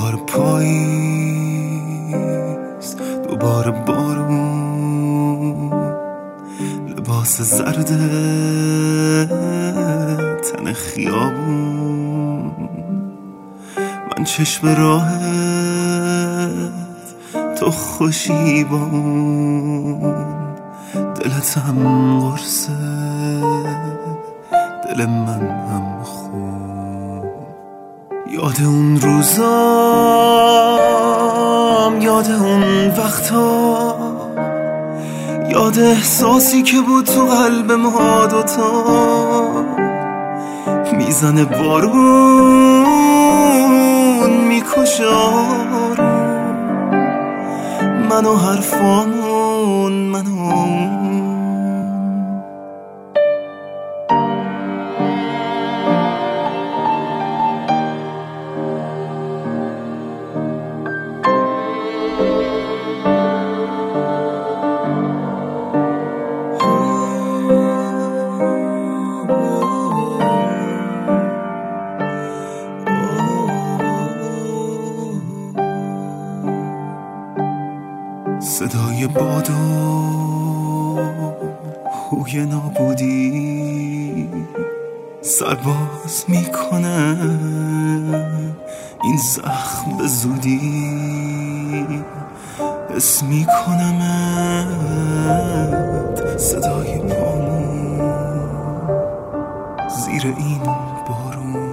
دوباره پاییز، دوباره بارون، لباس زرد تن خیابون، من چشم راهت، تو خوشیبان، دلتم قرصه، دل من هم خون. یاد اون روزام، یاد اون وقتا، یاد احساسی که بود تو قلب ما دوتا. میزنه بارون، میکشه آروم، من و حرفامون، من و صدای باد و هوی نابودی سرباز میکنه این زخم به زودی. حس میکنمت، صدای پامون زیر این بارون،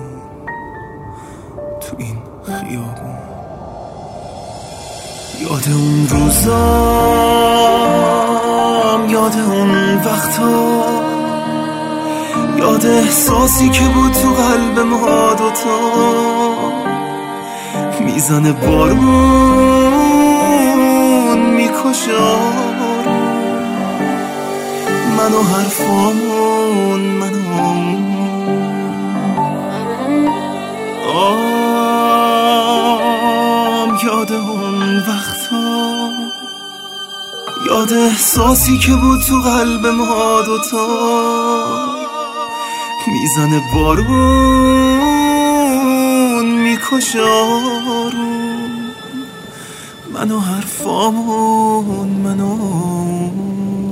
تو این خیابون. یاد اون روزام، یاد اون وقتا، یاد احساسی که بود تو قلب ما دوتا. میزنه بارون، میکشه آروم، من و حرفامون، من و یاد اون وقتا، یاد احساسی که بود تو قلب ما دوتا. میزنه بارون، میکشه آروم، من و حرفامون، من و